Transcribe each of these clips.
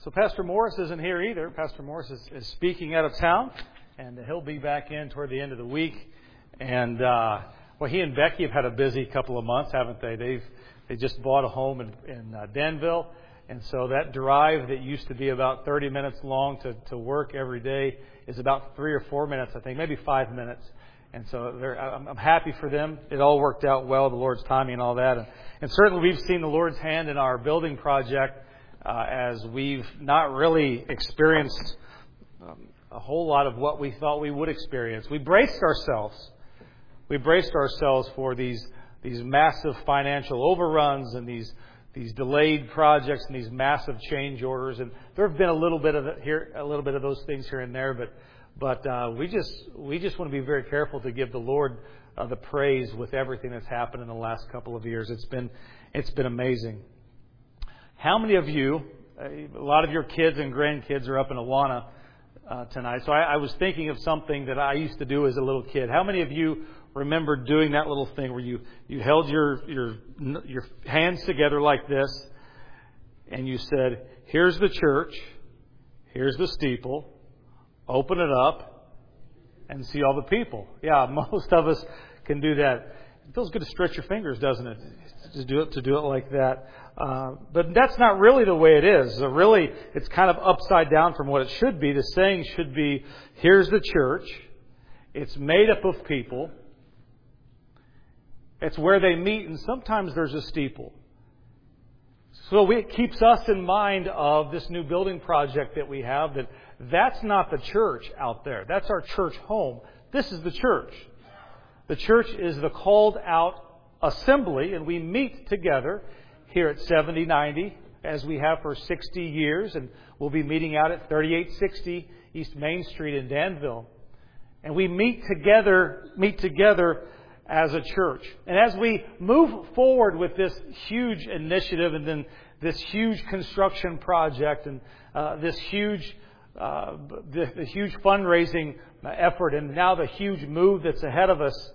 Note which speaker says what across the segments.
Speaker 1: So Pastor Morris isn't here either. Pastor Morris is speaking out of town, and he'll be back in toward the end of the week. And he and Becky have had a busy couple of months, haven't they? They just bought a home in Danville, and so that drive that used to be about 30 minutes long to work every day is about 3 or 4 minutes, I think, maybe 5 minutes. And so I'm happy for them. It all worked out well, the Lord's timing and all that. And certainly we've seen the Lord's hand in our building project as we've not really experienced a whole lot of what we thought we would experience. We braced ourselves. We braced ourselves for these massive financial overruns and these delayed projects and these massive change orders. And there have been a little bit of those things here and there, but we just want to be very careful to give the Lord the praise with everything that's happened in the last couple of years. It's been amazing. How many of you, a lot of your kids and grandkids are up in Awana tonight. So I was thinking of something that I used to do as a little kid. How many of you remember doing that little thing where you held your hands together like this and you said, "Here's the church, here's the steeple, open it up and see all the people." Yeah, most of us can do that. It feels good to stretch your fingers, doesn't it? To do it like that. But that's not really the way it is. Really, it's kind of upside down from what it should be. The saying should be, here's the church. It's made up of people. It's where they meet, and sometimes there's a steeple. So it keeps us in mind of this new building project that we have, that's not the church out there. That's our church home. This is the church. The church is the called out assembly, and we meet together here at 7090 as we have for 60 years, and we'll be meeting out at 3860 East Main Street in Danville. And we meet together as a church. And as we move forward with this huge initiative and then this huge construction project and this huge fundraising effort and now the huge move that's ahead of us,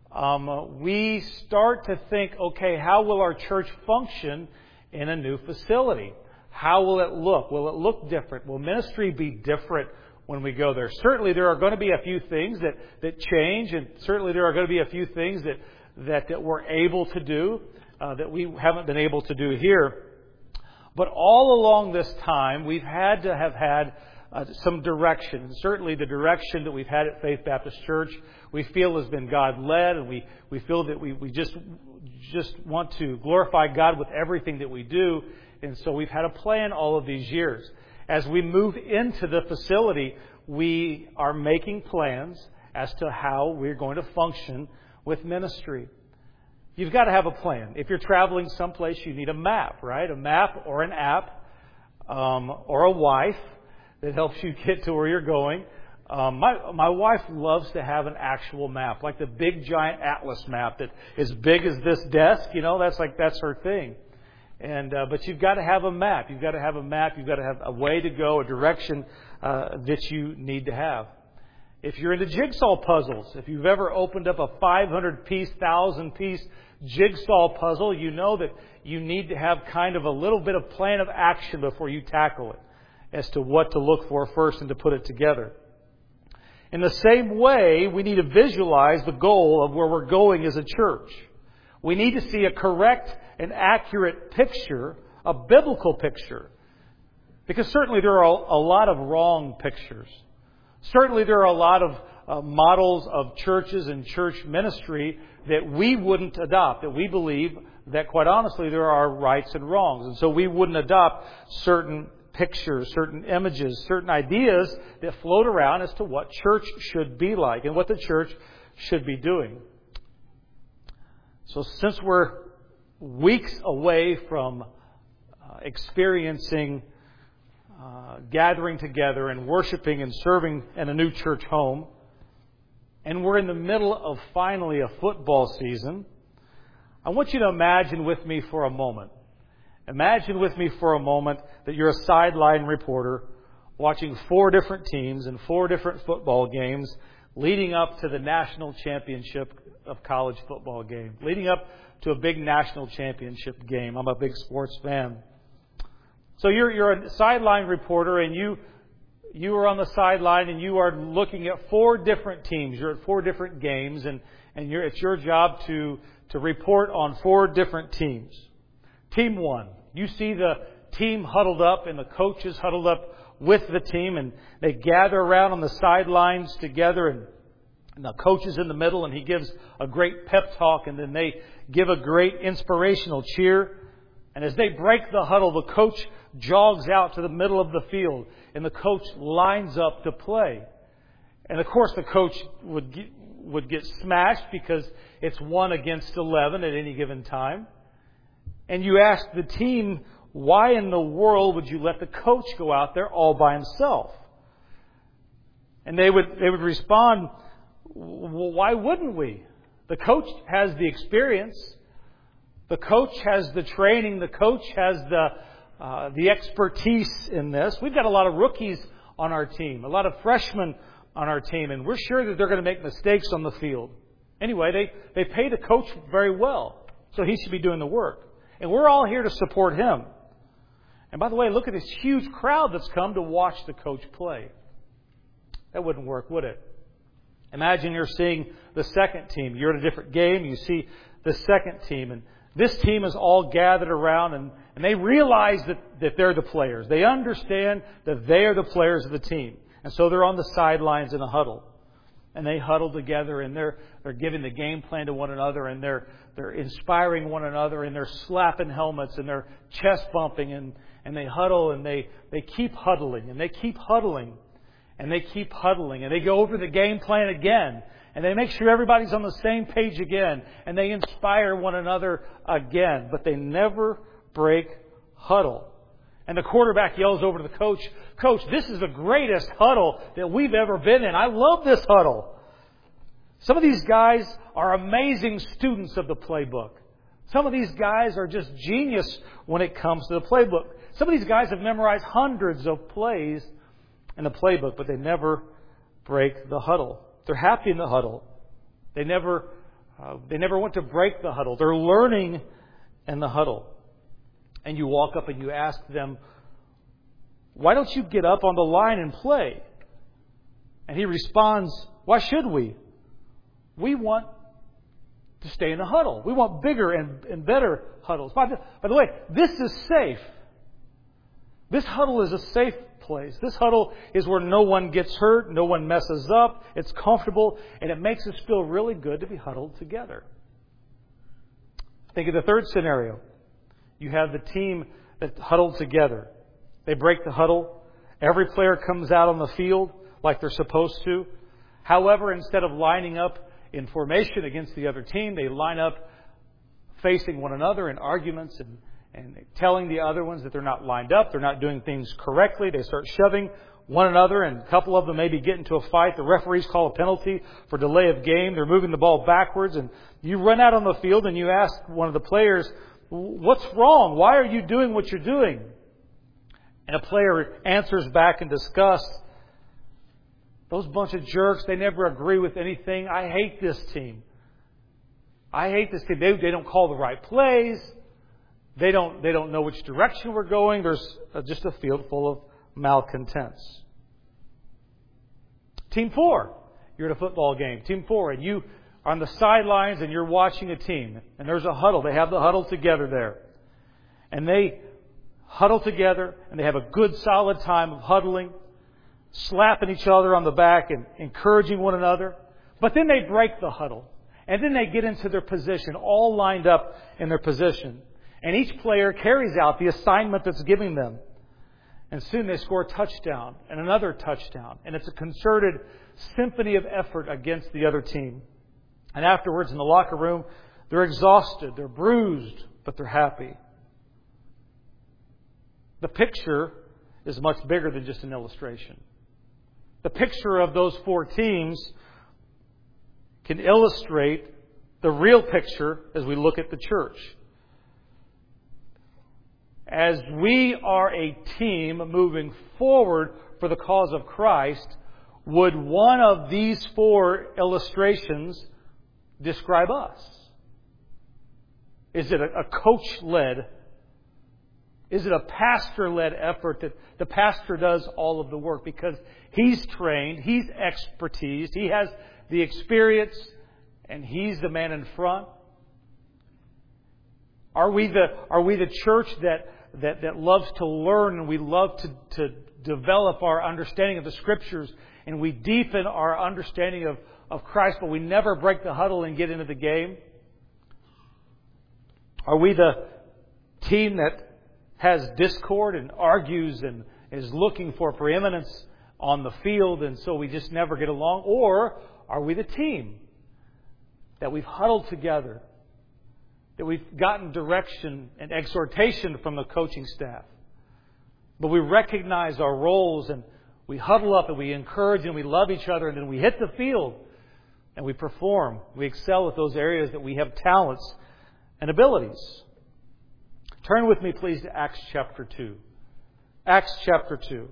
Speaker 1: we start to think, okay, how will our church function in a new facility? How will it look? Will it look different? Will ministry be different when we go there? Certainly there are going to be a few things that change, and certainly there are going to be a few things that we're able to do that we haven't been able to do here. But all along this time, we've had to have had some direction. And certainly the direction that we've had at Faith Baptist Church, we feel has been God-led, and we feel that we just want to glorify God with everything that we do. And so we've had a plan all of these years. As we move into the facility, we are making plans as to how we're going to function with ministry. You've got to have a plan. If you're traveling someplace, you need a map, right? A map or an app or a wife that helps you get to where you're going. My wife loves to have an actual map, like the big giant atlas map that is big as this desk. That's her thing. But you've got to have a map. You've got to have a map. You've got to have a way to go, a direction that you need to have. If you're into jigsaw puzzles, if you've ever opened up a 500-piece, 1,000-piece jigsaw puzzle, you know that you need to have kind of a little bit of plan of action before you tackle it as to what to look for first and to put it together. In the same way, we need to visualize the goal of where we're going as a church. We need to see a correct and accurate picture, a biblical picture. Because certainly there are a lot of wrong pictures. Certainly there are a lot of models of churches and church ministry that we wouldn't adopt, that we believe that quite honestly there are rights and wrongs. And so we wouldn't adopt certain pictures, certain images, certain ideas that float around as to what church should be like and what the church should be doing. So since we're weeks away from experiencing gathering together and worshiping and serving in a new church home, and we're in the middle of finally a football season, I want you to imagine with me for a moment. Imagine with me for a moment that you're a sideline reporter watching 4 different teams and 4 different football games leading up to the national championship of college football game, leading up to a big national championship game. I'm a big sports fan. So you're a sideline reporter, and you are on the sideline, and you are looking at 4 different teams. You're at 4 different games, and it's your job to report on 4 different teams. Team 1, you see the team huddled up, and the coaches huddled up with the team, and they gather around on the sidelines together, and the coach is in the middle, and he gives a great pep talk, and then they give a great inspirational cheer. And as they break the huddle, the coach jogs out to the middle of the field, and the coach lines up to play. And of course, the coach would get smashed because it's 1 against 11 at any given time. And you ask the team, why in the world would you let the coach go out there all by himself? And they would respond, well, why wouldn't we? The coach has the experience. The coach has the training. The coach has the expertise in this. We've got a lot of rookies on our team, a lot of freshmen on our team, and we're sure that they're going to make mistakes on the field. Anyway, they pay the coach very well, so he should be doing the work. And we're all here to support him. And by the way, look at this huge crowd that's come to watch the coach play. That wouldn't work, would it? Imagine you're seeing the second team. You're at a different game. You see the second team. And this team is all gathered around, and they realize that they're the players. They understand that they are the players of the team. And so they're on the sidelines in a huddle. And they huddle together, and they're giving the game plan to one another, and they're inspiring one another, and they're slapping helmets, and they're chest bumping, and they huddle, and they keep huddling, and they keep huddling. And they keep huddling, and they go over the game plan again, and they make sure everybody's on the same page again, and they inspire one another again, but they never break huddle. And the quarterback yells over to the coach, "Coach, this is the greatest huddle that we've ever been in. I love this huddle." Some of these guys are amazing students of the playbook. Some of these guys are just genius when it comes to the playbook. Some of these guys have memorized hundreds of plays in the playbook, but they never break the huddle. They're happy in the huddle. They never want to break the huddle. They're learning in the huddle. And you walk up and you ask them, "Why don't you get up on the line and play?" And he responds, "Why should we? We want to stay in the huddle. We want bigger and better huddles." By the way, this is safe. This huddle is a safe place. This huddle is where no one gets hurt, no one messes up, it's comfortable, and it makes us feel really good to be huddled together. Think of the third scenario. You have the team that huddled together. They break the huddle. Every player comes out on the field like they're supposed to. However, instead of lining up in formation against the other team, they line up facing one another in arguments and telling the other ones that they're not lined up, they're not doing things correctly. They start shoving one another, and a couple of them maybe get into a fight. The referees call a penalty for delay of game. They're moving the ball backwards, and you run out on the field and you ask one of the players, "What's wrong? Why are you doing what you're doing?" And a player answers back in disgust, "Those bunch of jerks, they never agree with anything. I hate this team. I hate this team. They don't call the right plays. They don't know which direction we're going." There's just a field full of malcontents. Team 4. You're at a football game. Team 4. And you are on the sidelines and you're watching a team. And there's a huddle. They have the huddle together there. And they huddle together and they have a good solid time of huddling, slapping each other on the back and encouraging one another. But then they break the huddle. And then they get into their position, all lined up in their position. And each player carries out the assignment that's given them. And soon they score a touchdown and another touchdown. And it's a concerted symphony of effort against the other team. And afterwards in the locker room, they're exhausted, they're bruised, but they're happy. The picture is much bigger than just an illustration. The picture of those 4 teams can illustrate the real picture as we look at the church. As we are a team moving forward for the cause of Christ, would one of these 4 illustrations describe us? Is it a coach-led Is it a pastor-led effort that the pastor does all of the work because he's trained, he's expertise, he has the experience, and he's the man in front? Are we the church that loves to learn, and we love to develop our understanding of the Scriptures, and we deepen our understanding of Christ, but we never break the huddle and get into the game? Are we the team that has discord and argues and is looking for preeminence on the field, and so we just never get along? Or are we the team that we've huddled together, that we've gotten direction and exhortation from the coaching staff, but we recognize our roles and we huddle up and we encourage and we love each other, and then we hit the field and we perform. We excel at those areas that we have talents and abilities. Turn with me, please, to Acts chapter 2. Acts chapter 2.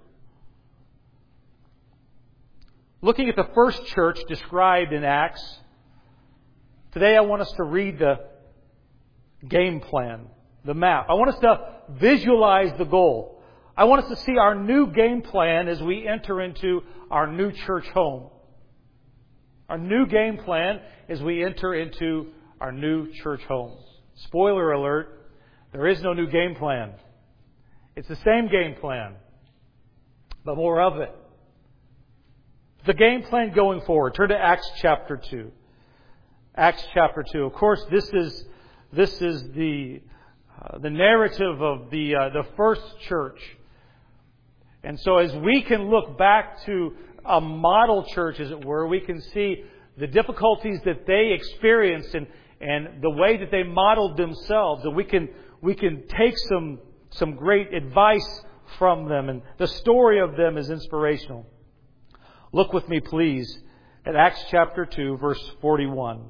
Speaker 1: Looking at the first church described in Acts, today I want us to read the game plan, the map. I want us to visualize the goal. I want us to see our new game plan as we enter into our new church home. Our new game plan as we enter into our new church home. Spoiler alert, there is no new game plan. It's the same game plan, but more of it. The game plan going forward. Turn to Acts chapter 2. Acts chapter 2. Of course, this is the narrative of the first church. And so as we can look back to a model church, as it were, we can see the difficulties that they experienced and the way that they modeled themselves. And we can take some great advice from them. And the story of them is inspirational. Look with me, please, at Acts chapter 2, verse 41.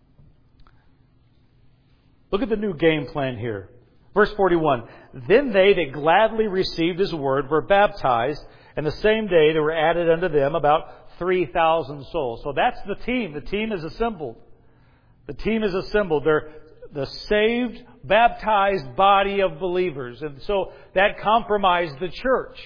Speaker 1: Look at the new game plan here. Verse 41. Then they that gladly received His word were baptized, and the same day there were added unto them about 3,000 souls. So that's the team. The team is assembled. The team is assembled. They're the saved, baptized body of believers. And so that comprised the church.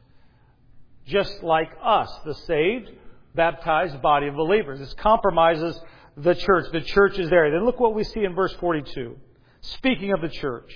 Speaker 1: Just like us, the saved, baptized body of believers. This compromises the church. The church is there. Then look what we see in verse 42. Speaking of the church,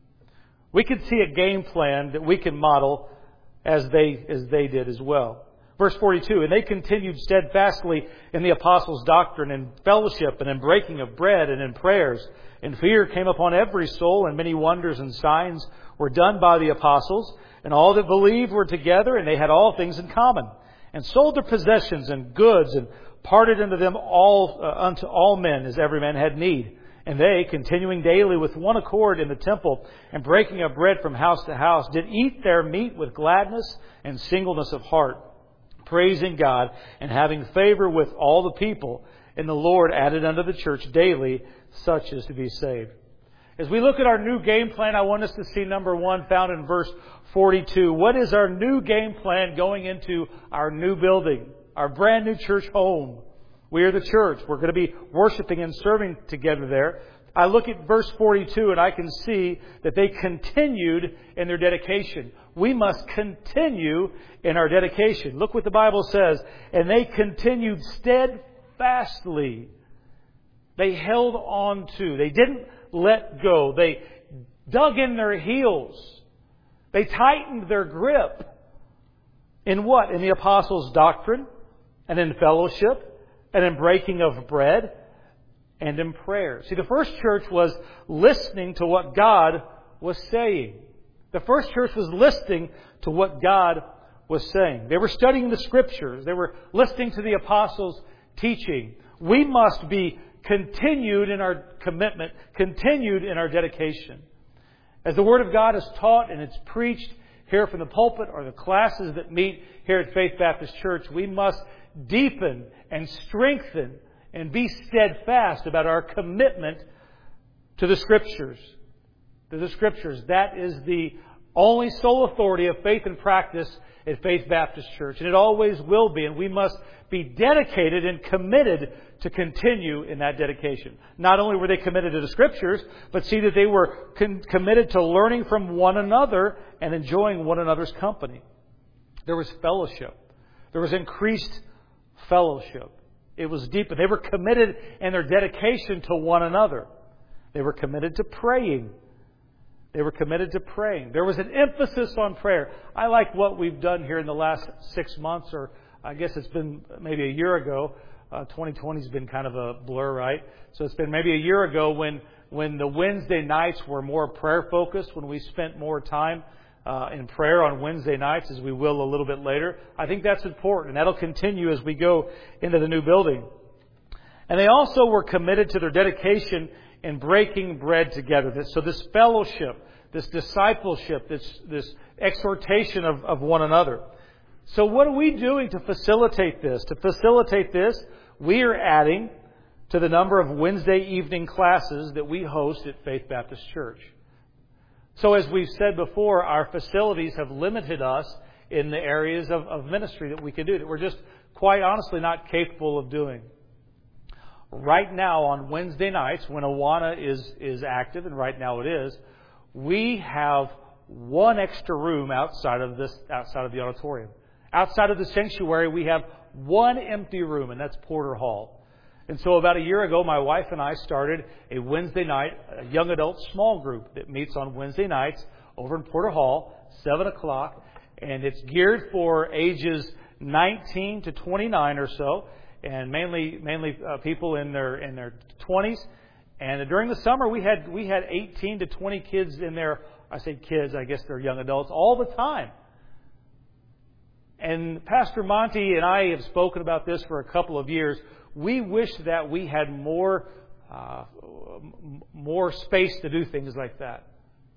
Speaker 1: we can see a game plan that we can model as they did as well. Verse 42, and they continued steadfastly in the apostles' doctrine and fellowship and in breaking of bread and in prayers. And fear came upon every soul, and many wonders and signs were done by the apostles. And all that believed were together, and they had all things in common, and sold their possessions and goods, and parted unto them unto all men, as every man had need. And they, continuing daily with one accord in the temple, and breaking of bread from house to house, did eat their meat with gladness and singleness of heart, praising God, and having favor with all the people. And the Lord added unto the church daily such as to be saved. As we look at our new game plan, I want us to see number one found in verse 42. What is our new game plan going into our new building, our brand new church home? We are the church. We're going to be worshiping and serving together there. I look at verse 42 and I can see that they continued in their dedication. We must continue in our dedication. Look what the Bible says. And they continued steadfastly. They held on to. They didn't let go. They dug in their heels. They tightened their grip. In what? In the apostles' doctrine, and in fellowship, and in breaking of bread, and in prayer. See, the first church was listening to what God was saying. The first church was listening to what God was saying. They were studying the Scriptures. They were listening to the apostles' teaching. We must be continued in our commitment, continued in our dedication. As the Word of God is taught and it's preached here from the pulpit or the classes that meet here at Faith Baptist Church, we must deepen and strengthen and be steadfast about our commitment to the Scriptures. To the Scriptures. That is the Only sole authority of faith and practice at Faith Baptist Church. And it always will be. And we must be dedicated and committed to continue in that dedication. Not only were they committed to the Scriptures, but see that they were committed to learning from one another and enjoying one another's company. There was fellowship. There was increased fellowship. It was deep. They were committed in their dedication to one another. They were committed to praying. They were committed to praying. There was an emphasis on prayer. I like what we've done here in the last 6 months, or I guess it's been maybe a year ago. 2020 has been kind of a blur, right? So it's been maybe a year ago when the Wednesday nights were more prayer focused, when we spent more time in prayer on Wednesday nights, as we will a little bit later. I think that's important, and that'll continue as we go into the new building. And they also were committed to their dedication in breaking bread together. So this fellowship, this discipleship, this exhortation of one another. So what are we doing to facilitate this? To facilitate this, we are adding to the number of Wednesday evening classes that we host at Faith Baptist Church. So as we've said before, our facilities have limited us in the areas of ministry that we can do, that we're just quite honestly not capable of doing. Right now on Wednesday nights, when Awana is active, and right now it is, we have one extra room outside of the auditorium. Outside of the sanctuary, we have one empty room, and that's Porter Hall. And so about a year ago, my wife and I started a Wednesday night, a young adult small group that meets on Wednesday nights over in Porter Hall, 7 o'clock. And it's geared for ages 19 to 29 or so, and mainly people in their 20s. And during the summer, we had 18 to 20 kids in there. I say kids, I guess they're young adults, all the time. And Pastor Monty and I have spoken about this for a couple of years. We wish that we had more space to do things like that.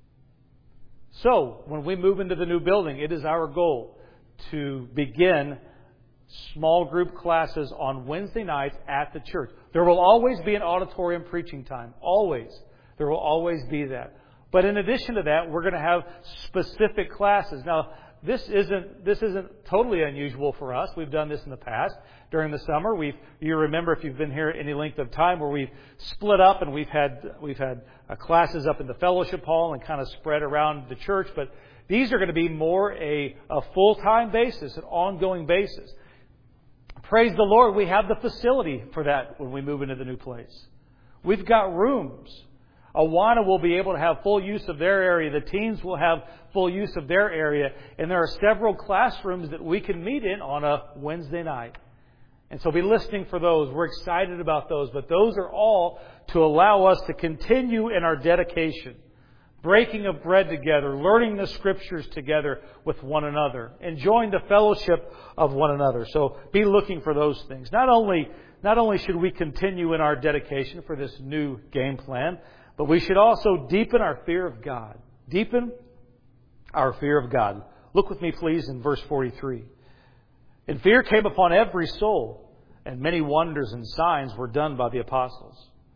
Speaker 1: So, when we move into the new building, it is our goal to begin small group classes on Wednesday nights at the church. There will always be an auditorium preaching time. Always. There will always be that. But in addition to that, we're going to have specific classes. Now, this isn't totally unusual for us. We've done this in the past. During the summer, you remember if you've been here any length of time, where we've split up and we've had classes up in the fellowship hall and kind of spread around the church. But these are going to be more a full-time basis, an ongoing basis. Praise the Lord, we have the facility for that when we move into the new place. We've got rooms. Awana will be able to have full use of their area. The teens will have full use of their area. And there are several classrooms that we can meet in on a Wednesday night. And so be listening for those. We're excited about those. But those are all to allow us to continue in our dedication. Breaking of bread together. Learning the Scriptures together with one another. Enjoying the fellowship of one another. So be looking for those things. Not only should we continue in our dedication for this new game plan, but we should also deepen our fear of God. Deepen our fear of God. Look with me, please, in verse 43. And fear came upon every soul, and many wonders and signs were done by the apostles.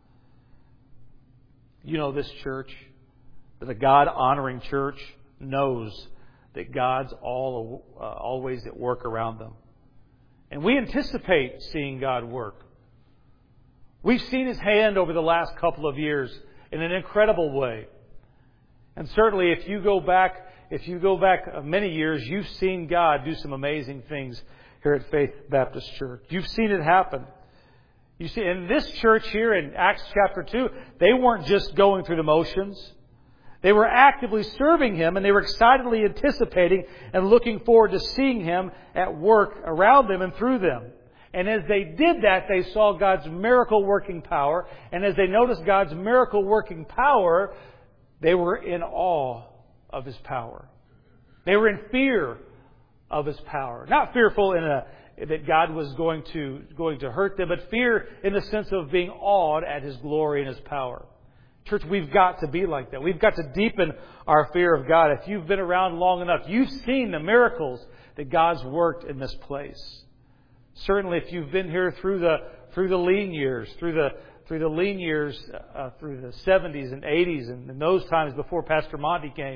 Speaker 1: You know, this church, that a God-honoring church, knows that God's always at work around them. And we anticipate seeing God work. We've seen His hand over the last couple of years in an incredible way. And certainly if you go back many years, you've seen God do some amazing things here at Faith Baptist Church. You've seen it happen. You see, in this church here in Acts chapter 2, they weren't just going through the motions. They were actively serving Him, and they were excitedly anticipating and looking forward to seeing Him at work around them and through them. And as they did that, they saw God's miracle working power. And as they noticed God's miracle working power, they were in awe of His power. They were in fear of His power. Not fearful that God was going to hurt them, but fear in the sense of being awed at His glory and His power. Church, we've got to be like that. We've got to deepen our fear of God. If you've been around long enough, you've seen the miracles that God's worked in this place. Certainly, if you've been here through the lean years, through the 70s and 80s and those times before Pastor Monty came,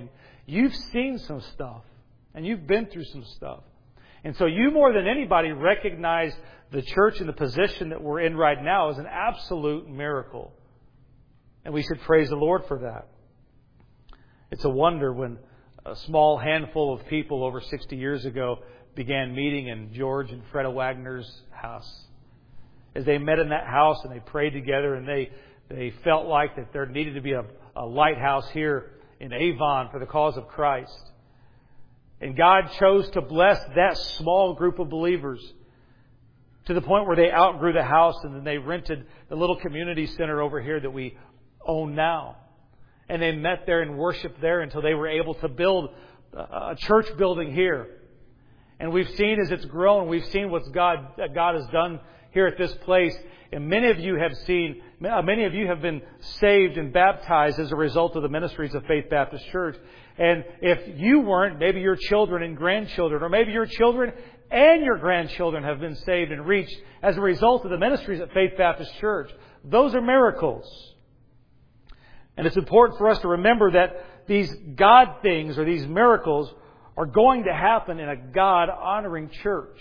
Speaker 1: you've seen some stuff. And you've been through some stuff. And so you more than anybody recognize the church and the position that we're in right now as an absolute miracle. And we should praise the Lord for that. It's a wonder when a small handful of people over 60 years ago began meeting in George and Freda Wagner's house. As they met in that house and they prayed together, and they felt like that there needed to be a lighthouse here in Avon for the cause of Christ. And God chose to bless that small group of believers to the point where they outgrew the house, and then they rented the little community center over here that we own now. And they met there and worshiped there until they were able to build a church building here. And we've seen as it's grown, we've seen what God has done here at this place. And many of you have been saved and baptized as a result of the ministries of Faith Baptist Church. And if you weren't, maybe your children and grandchildren, or maybe your children and your grandchildren have been saved and reached as a result of the ministries at Faith Baptist Church. Those are miracles. And it's important for us to remember that these God things or these miracles are going to happen in a God-honoring church.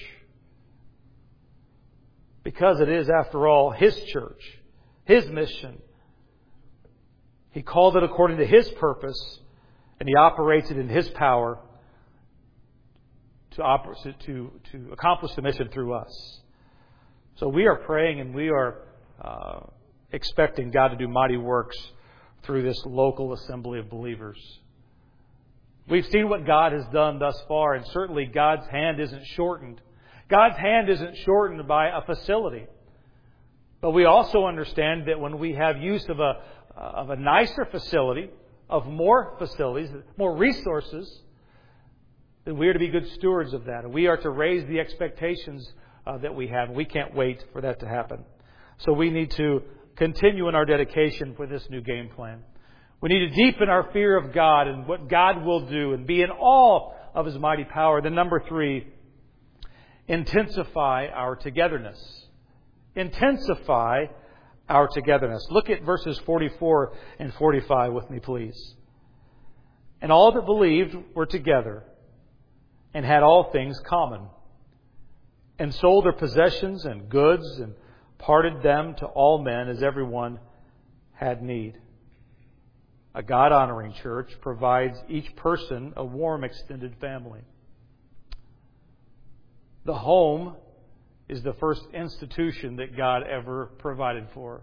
Speaker 1: Because it is, after all, His church, His mission. He called it according to His purpose, and He operates it in His power to accomplish the mission through us. So we are praying and we are expecting God to do mighty works through this local assembly of believers. We've seen what God has done thus far, and certainly God's hand isn't shortened. God's hand isn't shortened by a facility. But we also understand that when we have use of a nicer facility, of more facilities, more resources, then we are to be good stewards of that. And we are to raise the expectations that we have. We can't wait for that to happen. So we need to continue in our dedication for this new game plan. We need to deepen our fear of God and what God will do and be in awe of His mighty power. Then number 3, intensify our togetherness. Intensify our togetherness. Look at verses 44 and 45 with me, please. And all that believed were together and had all things common, and sold their possessions and goods and parted them to all men as everyone had need. A God-honoring church provides each person a warm extended family. The home is the first institution that God ever provided for.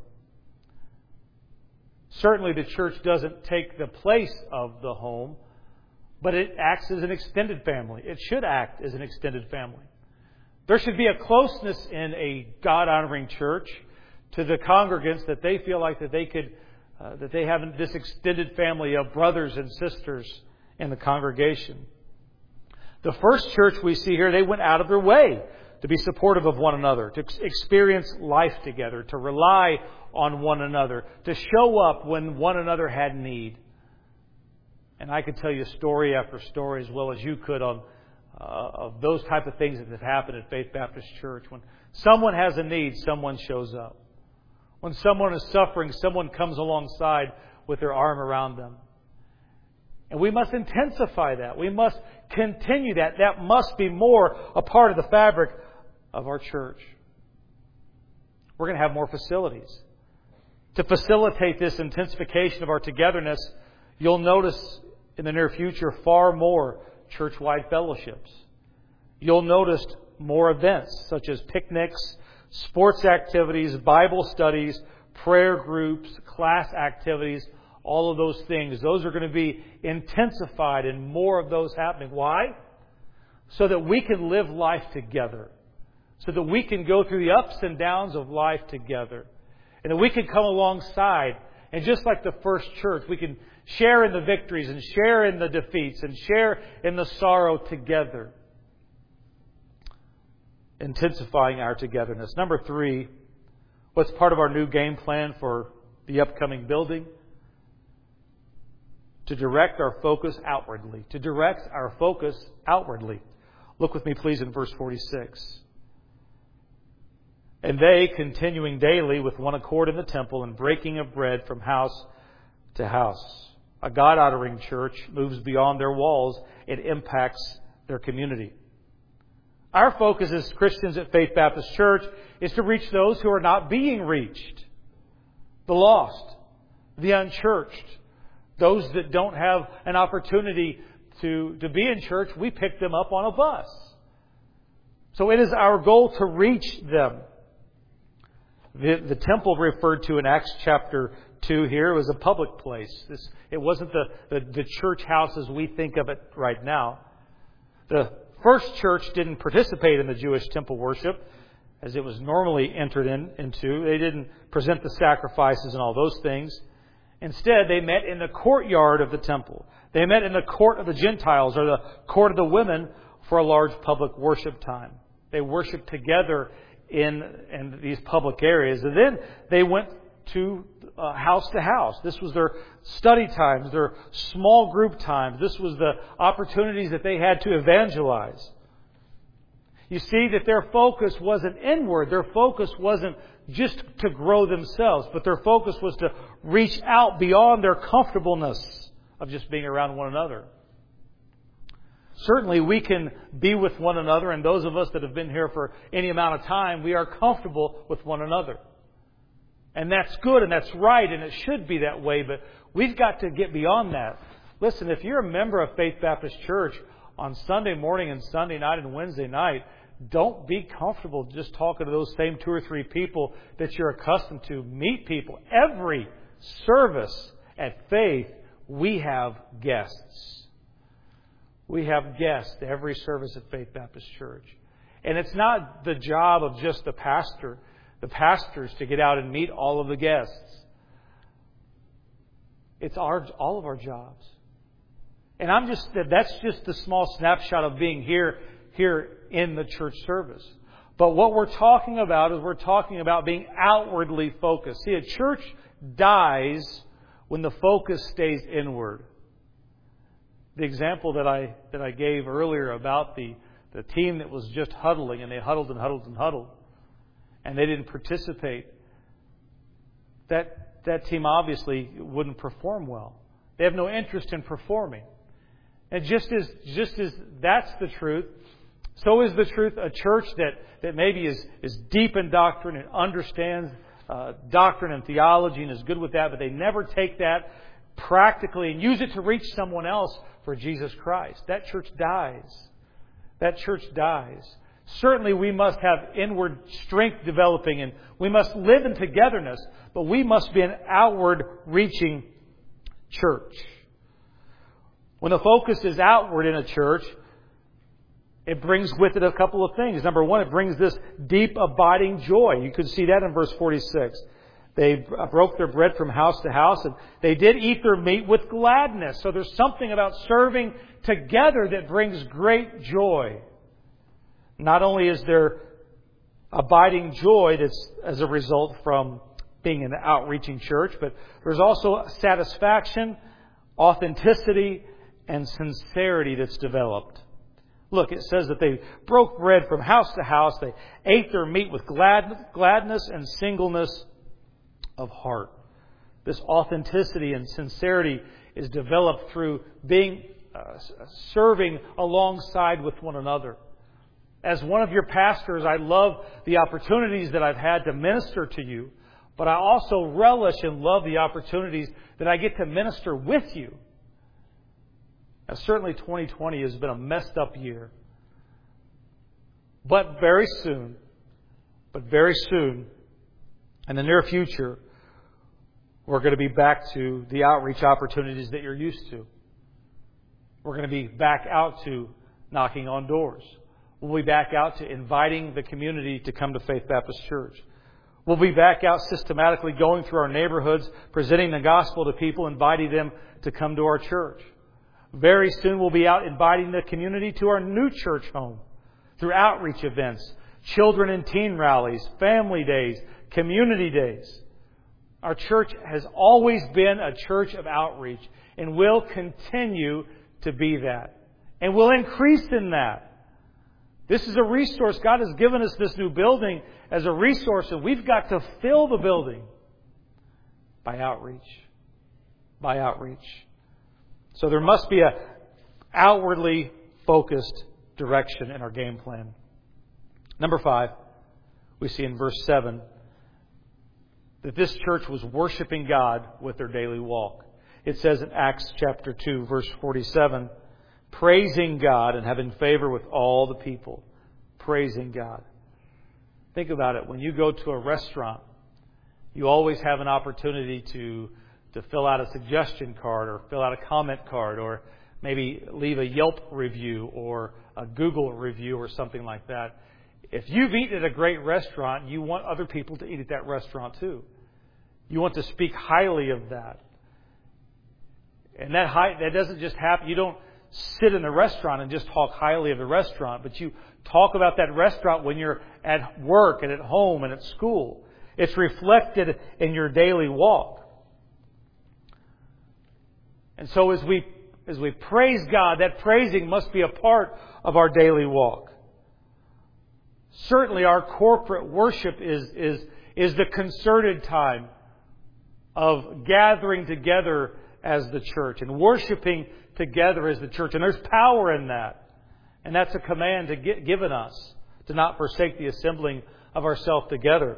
Speaker 1: Certainly the church doesn't take the place of the home, but it acts as an extended family. It should act as an extended family. There should be a closeness in a God-honoring church to the congregants that they feel like that they have this extended family of brothers and sisters in the congregation. The first church we see here, they went out of their way to be supportive of one another, to experience life together, to rely on one another, to show up when one another had need. And I could tell you story after story as well as you could on of those type of things that have happened at Faith Baptist Church. When someone has a need, someone shows up. When someone is suffering, someone comes alongside with their arm around them. And we must intensify that. We must continue that. That must be more a part of the fabric of our church. We're going to have more facilities. To facilitate this intensification of our togetherness, you'll notice in the near future far more church-wide fellowships. You'll notice more events such as picnics, sports activities, Bible studies, prayer groups, class activities, all of those things. Those are going to be intensified and more of those happening. Why? So that we can live life together. So that we can go through the ups and downs of life together. And that we can come alongside. And just like the first church, we can share in the victories and share in the defeats and share in the sorrow together. Intensifying our togetherness. Number 3, what's part of our new game plan for the upcoming building? To direct our focus outwardly. To direct our focus outwardly. Look with me, please, in verse 46. And they, continuing daily with one accord in the temple and breaking of bread from house to house. a God-honoring church moves beyond their walls, it impacts their community. Our focus as Christians at Faith Baptist Church is to reach those who are not being reached. The lost, the unchurched, those that don't have an opportunity to be in church, we pick them up on a bus. So it is our goal to reach them. The temple referred to in Acts chapter 2 here was a public place. It wasn't the church house as we think of it right now. The first church didn't participate in the Jewish temple worship as it was normally entered into. They didn't present the sacrifices and all those things. Instead, they met in the courtyard of the temple. They met in the court of the Gentiles or the court of the women for a large public worship time. They worshiped together in these public areas. And then they went to house to house. This was their study times, their small group times. This was the opportunities that they had to evangelize. You see that their focus wasn't inward. Their focus wasn't just to grow themselves, but their focus was to reach out beyond their comfortableness of just being around one another. Certainly we can be with one another, and those of us that have been here for any amount of time, we are comfortable with one another. And that's good and that's right and it should be that way, but we've got to get beyond that. Listen, if you're a member of Faith Baptist Church on Sunday morning and Sunday night and Wednesday night, don't be comfortable just talking to those same 2 or 3 people that you're accustomed to. Meet people. Every service at Faith, we have guests. We have guests every service at Faith Baptist Church. And it's not the job of just the pastors to get out and meet all of the guests. It's all of our jobs. And that's just a small snapshot of being here in the church service. But what we're talking about is we're talking about being outwardly focused. See, a church dies when the focus stays inward. The example that I gave earlier about the team that was just huddling, and they huddled and huddled and huddled, and they didn't participate, that team obviously wouldn't perform well. They have no interest in performing. And just as that's the truth, so is the truth a church that maybe is deep in doctrine and understands doctrine and theology and is good with that, but they never take that practically and use it to reach someone else for Jesus Christ. That church dies. That church dies. Certainly we must have inward strength developing and we must live in togetherness, but we must be an outward reaching church. When the focus is outward in a church, it brings with it a couple of things. Number one, it brings this deep abiding joy. You can see that in verse 46. They broke their bread from house to house, and they did eat their meat with gladness. So there's something about serving together that brings great joy. Not only is there abiding joy that's as a result from being an outreaching church, but there's also satisfaction, authenticity, and sincerity that's developed. Look, it says that they broke bread from house to house. They ate their meat with gladness and singleness of heart. This authenticity and sincerity is developed through being serving alongside with one another. As one of your pastors, I love the opportunities that I've had to minister to you, but I also relish and love the opportunities that I get to minister with you. Now, certainly 2020 has been a messed up year. But very soon, in the near future, we're going to be back to the outreach opportunities that you're used to. We're going to be back out to knocking on doors. We'll be back out to inviting the community to come to Faith Baptist Church. We'll be back out systematically going through our neighborhoods, presenting the gospel to people, inviting them to come to our church. Very soon we'll be out inviting the community to our new church home through outreach events, children and teen rallies, family days, community days. Our church has always been a church of outreach and will continue to be that. And will increase in that. This is a resource. God has given us this new building as a resource, and we've got to fill the building by outreach. By outreach. So there must be a outwardly focused direction in our game plan. Number 5, we see in verse 7 that this church was worshiping God with their daily walk. It says in Acts chapter 2, verse 47, praising God and having favor with all the people. Praising God. Think about it. When you go to a restaurant, you always have an opportunity to fill out a suggestion card or fill out a comment card or maybe leave a Yelp review or a Google review or something like that. If you've eaten at a great restaurant, you want other people to eat at that restaurant too. You want to speak highly of that. And that doesn't just happen. You don't sit in the restaurant and just talk highly of the restaurant, but you talk about that restaurant when you're at work and at home and at school. It's reflected in your daily walk. And so as we praise God, that praising must be a part of our daily walk. Certainly our corporate worship is the concerted time of gathering together as the church and worshiping together as the church. And there's power in that. And that's a command given us to not forsake the assembling of ourselves together.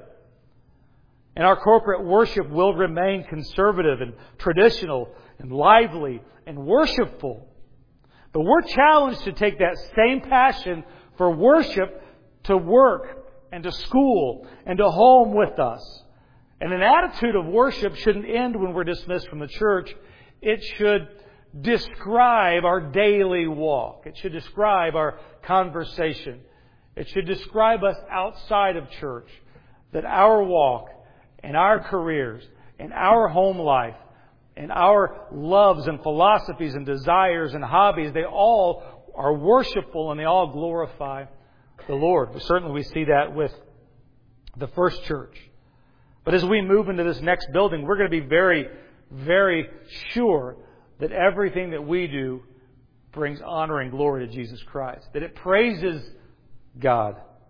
Speaker 1: And our corporate worship will remain conservative and traditional and lively and worshipful. But we're challenged to take that same passion for worship to work and to school and to home with us. And an attitude of worship shouldn't end when we're dismissed from the church. It should describe our daily walk. It should describe our conversation. It should describe us outside of church. That our walk and our careers and our home life and our loves and philosophies and desires and hobbies, they all are worshipful and they all glorify the Lord. Certainly we see that with the first church. But as we move into this next building, we're going to be very, very sure that everything that we do brings honor and glory to Jesus Christ. That it praises God.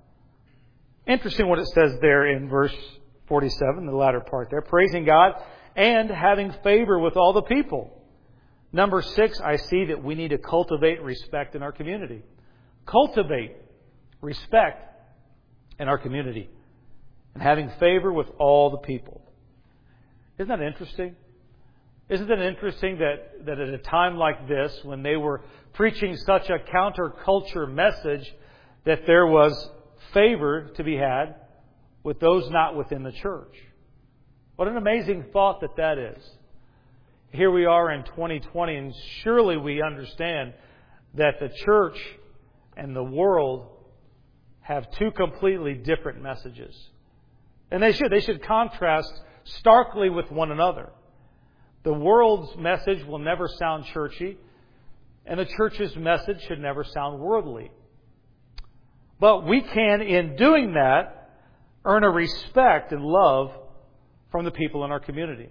Speaker 1: Interesting what it says there in verse 47, the latter part there. Praising God and having favor with all the people. Number 6, I see that we need to cultivate respect in our community. Cultivate respect in our community. And having favor with all the people. Isn't that interesting? Isn't it interesting that at a time like this, when they were preaching such a counterculture message, that there was favor to be had with those not within the church? What an amazing thought that is. Here we are in 2020, and surely we understand that the church and the world have two completely different messages. And they should contrast starkly with one another. The world's message will never sound churchy, and the church's message should never sound worldly. But we can, in doing that, earn a respect and love from the people in our community.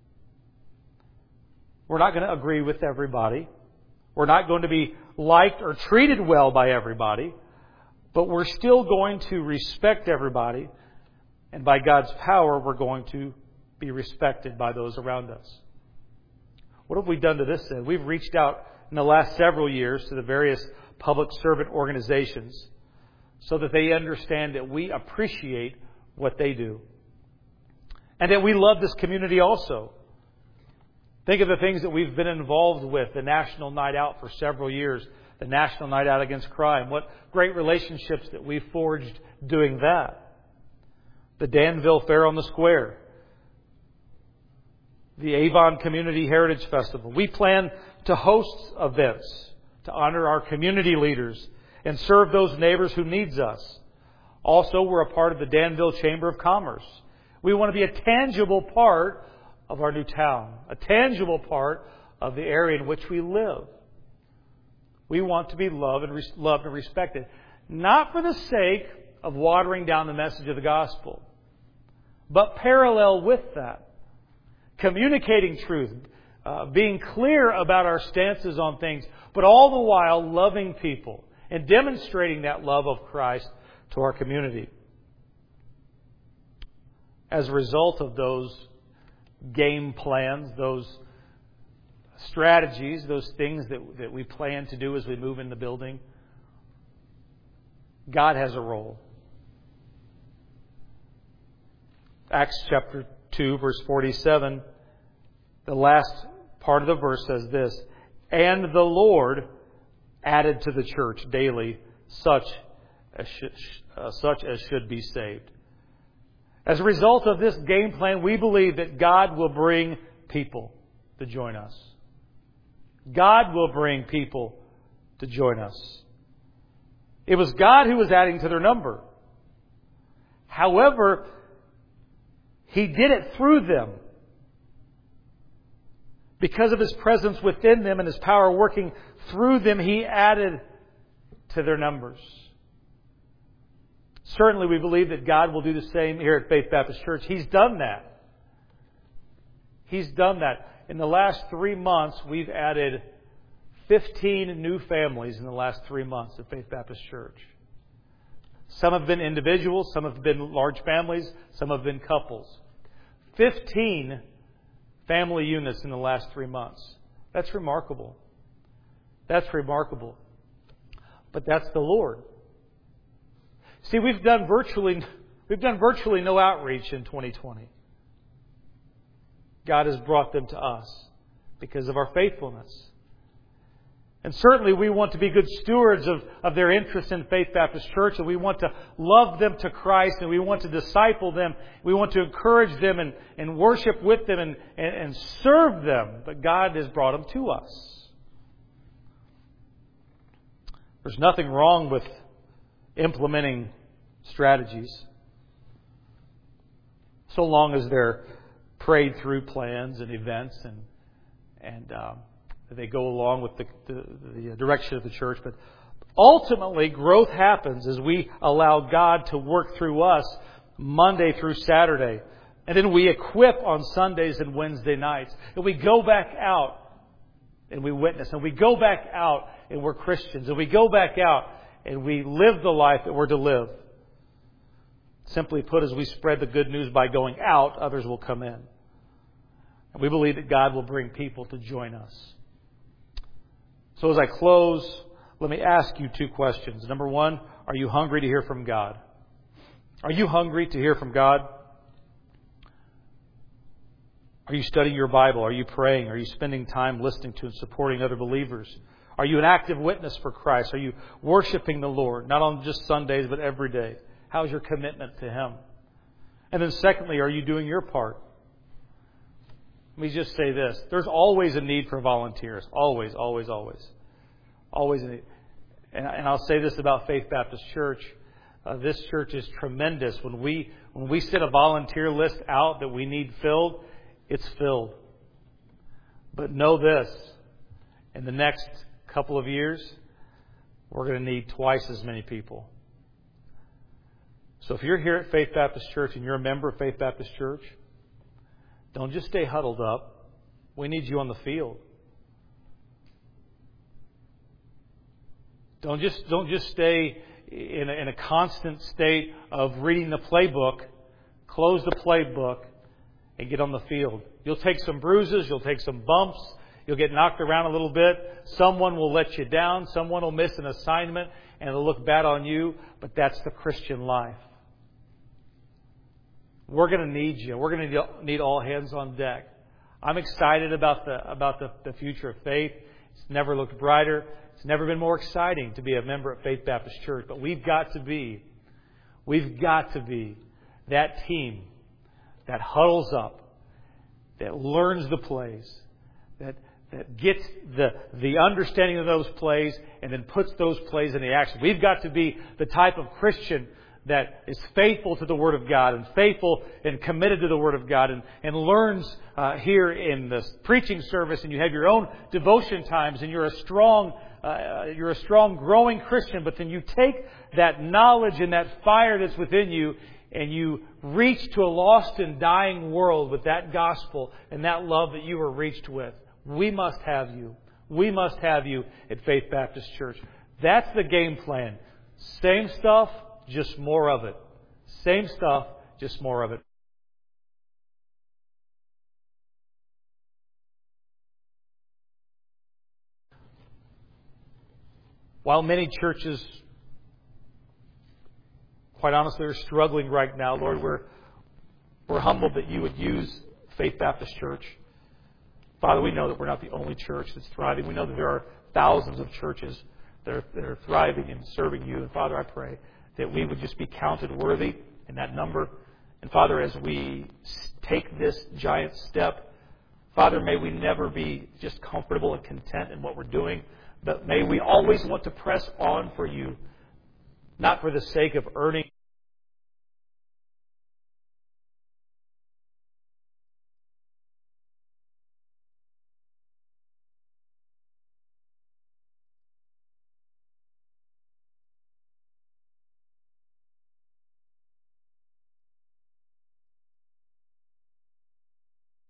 Speaker 1: We're not going to agree with everybody. We're not going to be liked or treated well by everybody. But we're still going to respect everybody. And by God's power, we're going to be respected by those around us. What have we done to this end? We've reached out in the last several years to the various public servant organizations so that they understand that we appreciate what they do. And that we love this community also. Think of the things that we've been involved with. The National Night Out for several years. The National Night Out Against Crime. What great relationships that we've forged doing that. The Danville Fair on the Square. The Avon Community Heritage Festival. We plan to host events to honor our community leaders and serve those neighbors who needs us. Also, we're a part of the Danville Chamber of Commerce. We want to be a tangible part of our new town, a tangible part of the area in which we live. We want to be loved and respected, not for the sake of watering down the message of the gospel, but parallel with that, communicating truth, being clear about our stances on things, but all the while loving people and demonstrating that love of Christ to our community. As a result of those game plans, those strategies, those things that we plan to do as we move in the building, God has a role. Acts chapter 2, verse 47, the last part of the verse says this, "And the Lord added to the church daily such as should be saved." As a result of this game plan, we believe that God will bring people to join us. God will bring people to join us. It was God who was adding to their number. However, He did it through them. Because of His presence within them and His power working through them, He added to their numbers. Certainly we believe that God will do the same here at Faith Baptist Church. He's done that. He's done that. In the last 3 months, we've added 15 new families in the last 3 months at Faith Baptist Church. Some have been individuals, some have been large families, some have been couples. 15 family units in the last 3 months. That's remarkable. That's remarkable. But that's the Lord. See, we've done virtually no outreach in 2020. God has brought them to us because of our faithfulness. And certainly we want to be good stewards of their interest in Faith Baptist Church, and we want to love them to Christ, and we want to disciple them. We want to encourage them and worship with them and serve them. But God has brought them to us. There's nothing wrong with implementing strategies, so long as they're prayed through plans and events and they go along with the direction of the church. But ultimately, growth happens as we allow God to work through us Monday through Saturday. And then we equip on Sundays and Wednesday nights. And we go back out and we witness. And we go back out and we're Christians. And we go back out and we live the life that we're to live. Simply put, as we spread the good news by going out, others will come in. And we believe that God will bring people to join us. So as I close, let me ask you 2 questions. Number 1, are you hungry to hear from God? Are you hungry to hear from God? Are you studying your Bible? Are you praying? Are you spending time listening to and supporting other believers? Are you an active witness for Christ? Are you worshiping the Lord, not on just Sundays, but every day? How's your commitment to Him? And then secondly, are you doing your part? Let me just say this. There's always a need for volunteers. Always, always, always. Always a need. And I'll say this about Faith Baptist Church. This church is tremendous. When we send a volunteer list out that we need filled, it's filled. But know this. In the next couple of years, we're going to need twice as many people. So if you're here at Faith Baptist Church and you're a member of Faith Baptist Church, don't just stay huddled up. We need you on the field. Don't just stay in a constant state of reading the playbook. Close the playbook and get on the field. You'll take some bruises. You'll take some bumps. You'll get knocked around a little bit. Someone will let you down. Someone will miss an assignment and it'll look bad on you. But that's the Christian life. We're going to need you. We're going to need all hands on deck. I'm excited about the future of faith. It's never looked brighter. It's never been more exciting to be a member of Faith Baptist Church. But we've got to be that team that huddles up, that learns the plays, that gets the understanding of those plays and then puts those plays into action. We've got to be the type of Christian that is faithful to the Word of God and faithful and committed to the Word of God and learns here in the preaching service, and you have your own devotion times, and you're a strong growing Christian. But then you take that knowledge and that fire that's within you and you reach to a lost and dying world with that gospel and that love that you were reached with. We must have you. We must have you at Faith Baptist Church. That's the game plan. Same stuff, just more of it. Same stuff, just more of it. While many churches, quite honestly, are struggling right now, Lord, we're humbled that you would use Faith Baptist Church. Father, we know that we're not the only church that's thriving. We know that there are thousands of churches that are thriving and serving you. And Father, I pray that we would just be counted worthy in that number. And Father, as we take this giant step, Father, may we never be just comfortable and content in what we're doing, but may we always want to press on for you, not for the sake of earning